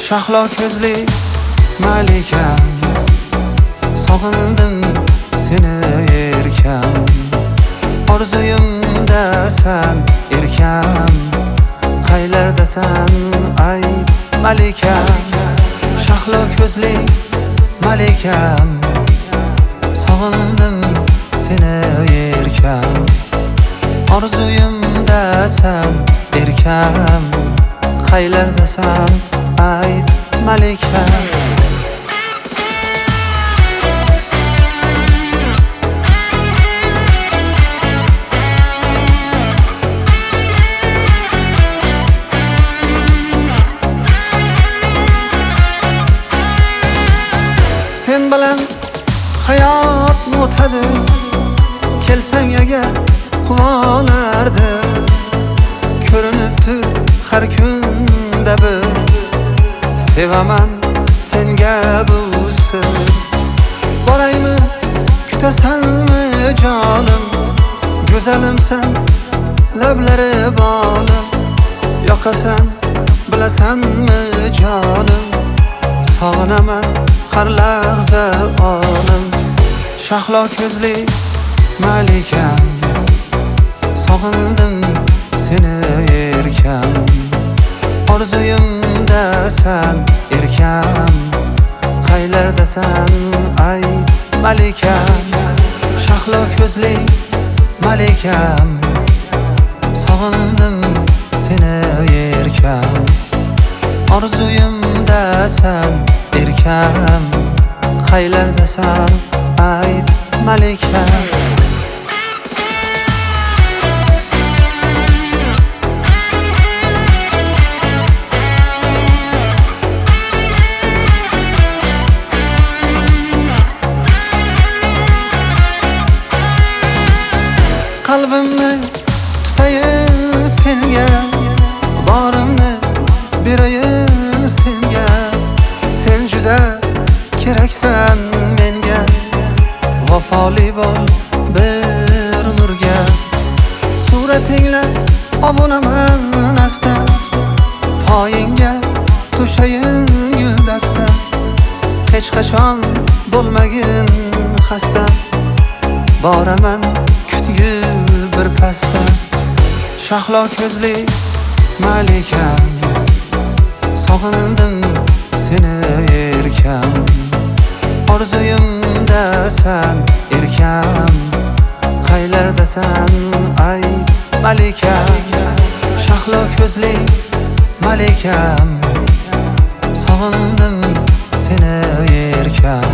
shahlo ko'zli malikam, sog'indim seni erkam. Orzuyimdasan erkam, qaylardasan ayt malikam. Shahlo ko'zli malikam, sog'indim seni erkam. Orzuyimdasan erkam, qaylardasan ayt malikam. Sen bilan hayot o'tadi, kelsang agar quvonardim. Ko'rinibdi har kunda bir, sevaman senga bu sir. Boraymi, kutasanmi jonim, go'zalimsan, lablari bolim. Yoqasan, bilasanmi jonim, sog'inaman har lahza olim. Shahlo ko'zli malikam, sog'indim seni erkam. Orzuyimdasan erkam, qaylardasan ayt malikam. Shahlo ko'zli malikam, sog'indim seni erkam. Orzuyimdasan erkam, qaylardasan ayt malikam. Qalbimni tutayin senga, borimni berayin senga. Sen juda keraksan menga, vafoli bo'l bir nurga. Suratingla ovunaman asta, poyingga to'shayin guldasta. Hech qachon bo'lmagin xasta, boraman kutgil bir pasta. Shahlo ko'zli malikam, sog'indim seni erkam. Orzuyimdasan erkam, qaylardasan ayt malikam. Shahlo ko'zli malikam, sog'indim seni erkam.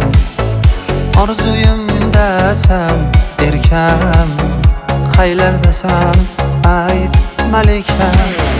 Orzuyimdasan erkam, qaylardasan ayt malikam.